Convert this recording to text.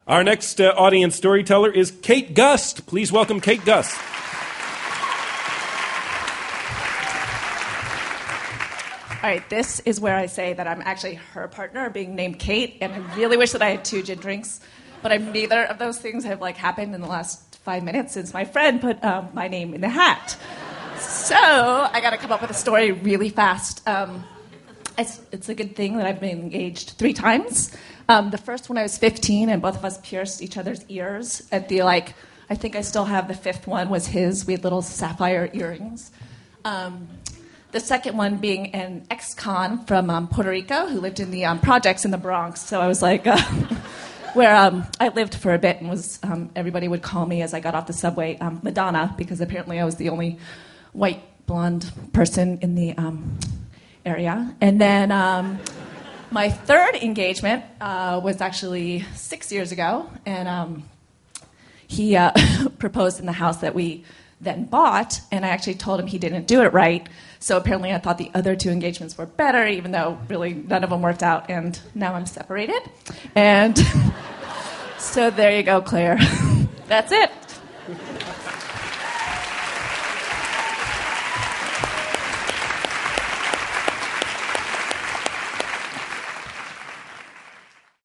Our next audience storyteller is Kate Gust. Please welcome Kate Gust. All right, this is where I say that I'm actually her partner, being named Kate, and I really wish that I had 2 gin drinks, but neither of those things have happened in the last 5 minutes since my friend put my name in the hat. So I got to come up with a story really fast. It's a good thing that I've been engaged 3 times. The first one I was 15, and both of us pierced each other's ears at the I think I still have the 5th one was his. We had little sapphire earrings. The second one being an ex-con from Puerto Rico who lived in the projects in the Bronx. So I was where I lived for a bit and was everybody would call me as I got off the subway Madonna, because apparently I was the only white blonde person in the area. And then my third engagement was actually 6 years ago, and he proposed in the house that we then bought, and I actually told him he didn't do it right. So apparently I thought the other 2 engagements were better, even though really none of them worked out, and now I'm separated. And so there you go, Claire. That's it.